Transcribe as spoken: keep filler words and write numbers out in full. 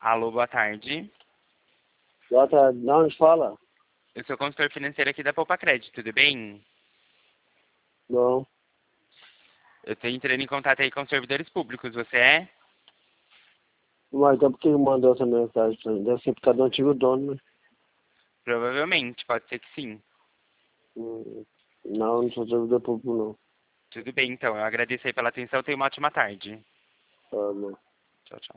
Alô, boa tarde. Boa tarde. De onde fala? Eu sou consultor financeiro aqui da Poupa Crédito, tudo bem? Não. Eu estou entrando em contato aí com os servidores públicos, você é? Mas então por que mandou essa mensagem pra mim? Deve ser por causa do antigo dono, né? Provavelmente, pode ser que sim. Hum, Não, não sou servidor público, não. Tudo bem, então. Eu agradeço aí pela atenção. Tenha uma ótima tarde. Tá bom. Tchau, tchau.